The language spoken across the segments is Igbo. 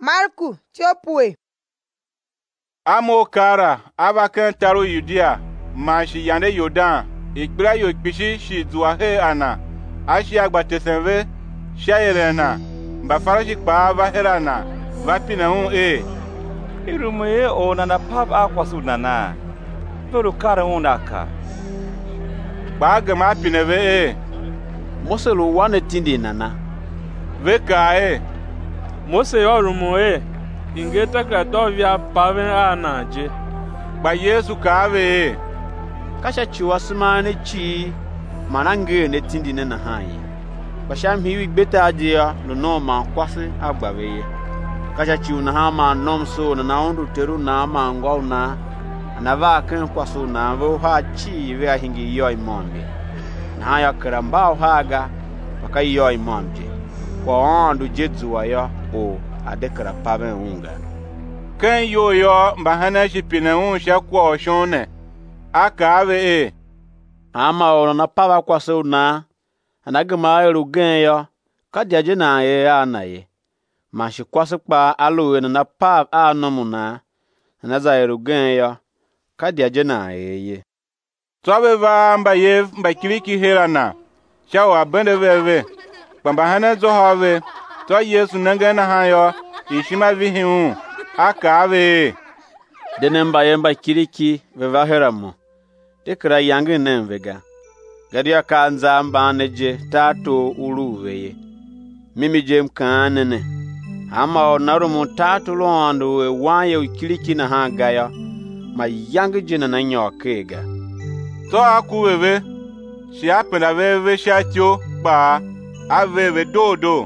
Marku tiopue. Amo kara abakan taro Yudea manshi yande Yodan ikbra yo ikpishi shi duahe ana ashi agbatesenve shayerena mbafarashi kpa vaherana vapinahun Irumoye onana pap akwasu nana velu kara unaka kpa gama pineve Moselu wane tindi nana veka Mose yorumoye ingeta ka dovia paven ana je kpa Yesu kave kasha chiwa sumane chi manange ne tindi na hayi basham hiwi gbeta adia no no ma kwase agbaweye kasha chiu na ha ma nomso na ondu teru na ma ngwa na anava kan kwaso na vo ha chi ve ahingi yo imonde na ya karamba haga pakai yo imonde kwa ondu jezuwa yo o adekara paven unga kan yo mbahana shipinahun shakwa shone akave ama ora na pava kwaso na anagama erugen yo kadiaje na ye anaye mashi kwaso kpa alowe na pav anomuna anaza erugen yo kadiaje na ye tobe va mba kiriki herana shawa bende veve kwamba hana zo have to Yesu nangana hayo ishima vihimu akave denemba yemba kiriki veva heramu dekra yangi nemvega gadia kanza mbaneje tato uluveye mimi jem kanene ama onarumu tato loando we wanye ukiliki na hagaya ma yangi jina na nyokega to akuweve shi apena veve shatyo ba aveve dodo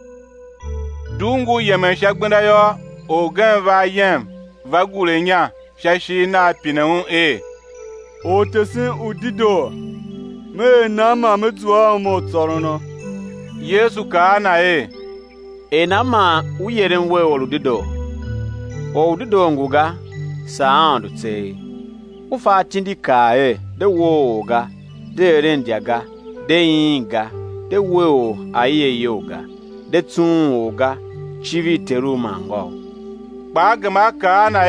dungu yemen shagbenda yo ogen va yem va gulenya shashi na pinahun O tesin udido me nama metua mo tsorono Yesu kana enama uyeren we oludido o udido nguga saandu tse ufa tindi kae de woga de rendiaga de inga de wo aye yoga de tun woga chivi teru mango bagama kana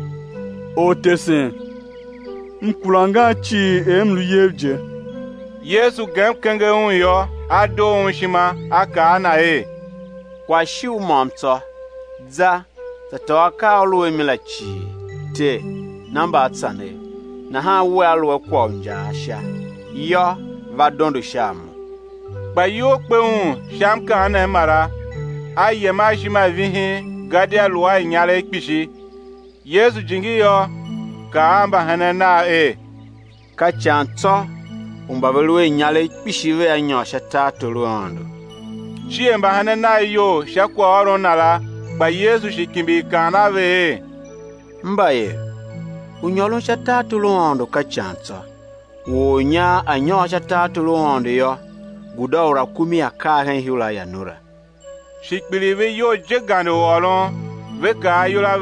o tesin mkulanga chi emlu yevje Yesu gem kenge yo ado shima aka na kwa shiu momto za tatoka olu emila chi te namba atsane na ha welu kwa njasha yo vadondo shamu ba yo peun sham kana mara aye ma shima vihi gadia luwa nyale kpishi Yesu jingi yo kaamba hanana ka chanto umbabelwe nyale kpishive anyosha tatuluando chiemba hanana yo shakwa oro nala ba Yesu shikimbi kana mbaye unyolo tatuluando ka chanto wonya anyosha tatuluando yo gudaura kumi akahen hula ya nura shikbilive yo jegano olon veka yola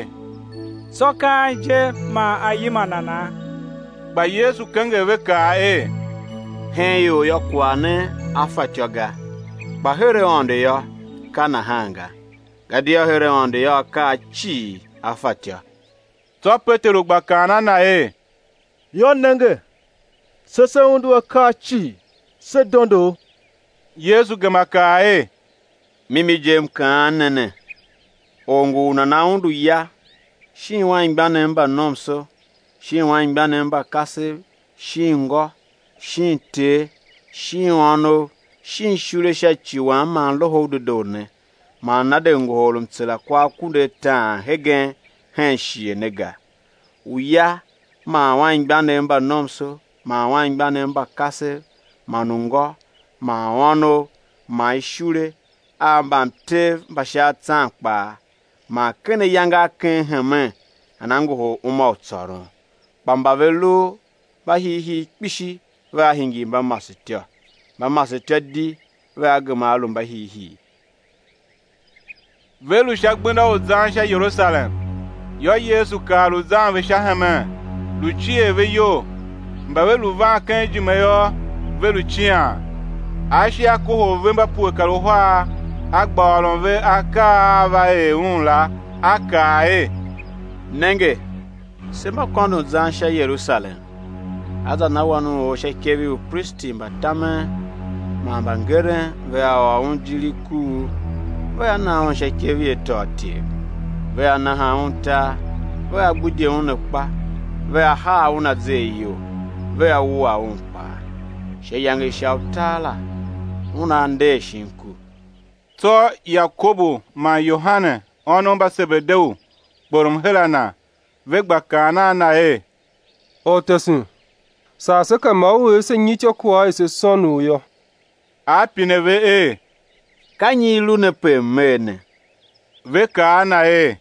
soka je ma ayima nana ba Yesu kenge veka henyo yokwane afatyoga ba here onde yo kana hanga gadia here onde yo ka chi afatya to Petero gbakana na yo nenge sese undu ka chi se dondo Yesu gemaka mimi jem kanene ongu na undu ya Shin wan gbane mba nomso, shin wan gbane mba kase, shin ngo, shin te, shin wano, shin shure sha chiwa ma loho dodone, ma nade ngolum tsela kwa kunde ta hegen hen shie nega. Uya ma wan gbane mba nomso, ma wan gbane mba kase, ma nungo, ma wano, ma shure, amba mte mba sha tankpa. Ma kene yanga ken heme anango uma otsoro bambavelu bahihi kpishi va hingi ba masitya di va gamalu bahihi velu shagbenda ozansha Jerusalem yo Yesu kalu zan ve shahame luchie ve yo mbavelu va kenji meyo velu chia ashi akoho vemba pu kalohwa agbalon ve akava e unla akae nenge sema kondo zansha Yerusalem aza na wanu o shekevi u pristi mbatame mambangere ve awa unjiliku ve na on shekevi etoti ve na haunta ve agbudie unekpa ve ha una zeyo ve awa unpa sheyange shautala una nde shinku to Yakobo ma Yohane onomba Sebedeu borum helana vegba kana na otesin sa saka mawo se nyicho kwa ese sonu yo apineve kanyi lu ne pe mene ve kana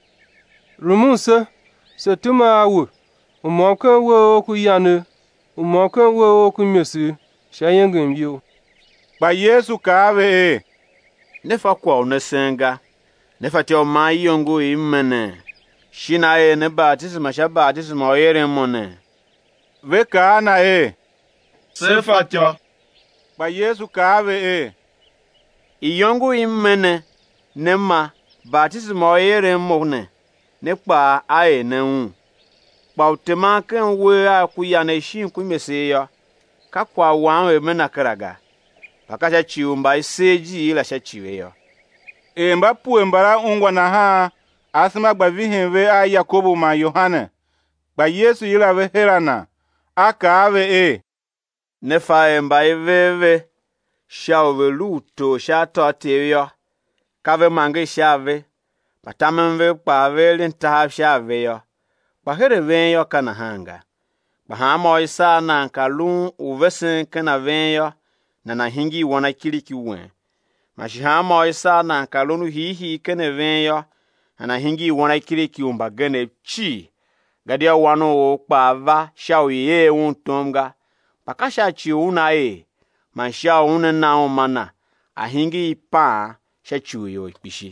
rumunse se tuma awu umokan wo ku yane umokan wo ku mesi shayengem yo ba Yesu kaave nefa kwa unesenga nefa tio mai yongo imene shina ne baptisma sha baptisma oyere mone ve kana sefa tio ba Yesu kaave iyongo imene nema baptisma oyere mone ne pa ae neun pa utema kan we akuya na shin ku meseyo ka kwa wan we menakaraga pakasha chiumba iseji ila sha chiweyo mba puembara ungwa na ha asima gba vihenve a Yakobo ma Yohane gba Yesu yila ve helana aka ave nefa emba eveve shawe luto shato teyo kave mange shave patamenve pa vele nta shave yo pahere venyo kana hanga bahamo isa na kalun uvesen kana venyo na hingi wana kiliki wen mashihamo isa na kalunu hihi kene venyo na hingi wana kiliki umbagene chi gadia wano o pava shawiye untomga pakasha chi una mansha una na omana ahingi pa shachuyo ipishi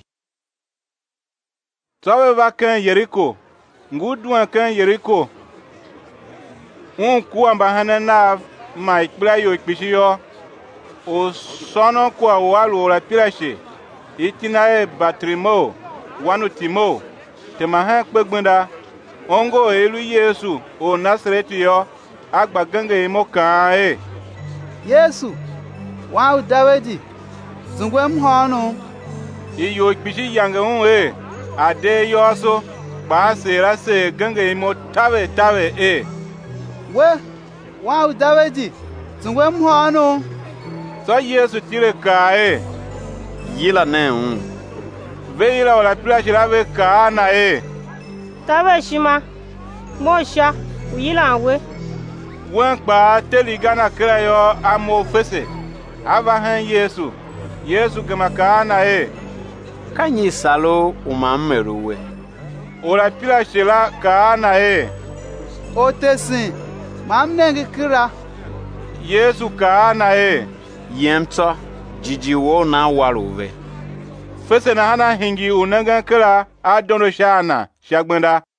towe va kan Yeriko ngudwan kan Yeriko kuwa mbahana na ma ikpla yo ipishi yo o sono kwa walu la pirashe itina Batrimo wanu Timo temahan pegbenda ongo elu Yesu o Nasareti yo agba gange imo kan Yesu wa Dawidi zungwe mhono iyo ipishi yange ade yoso ba sera se gange imo tawe we wa Dawidi zungwe mhono so Yesu tire ka yila ne ve yila wala plashi la ve ka na tawe shima mosha uyila we wen pa teli gana krayo amo fese ava han Yesu gama ka na kanyi salo umammeruwe ora plashi la ka na otesin mamnenge kira Yesu ka na yemto jijiwo na waruve fese na hana hingi unanga kira adono shana shagbenda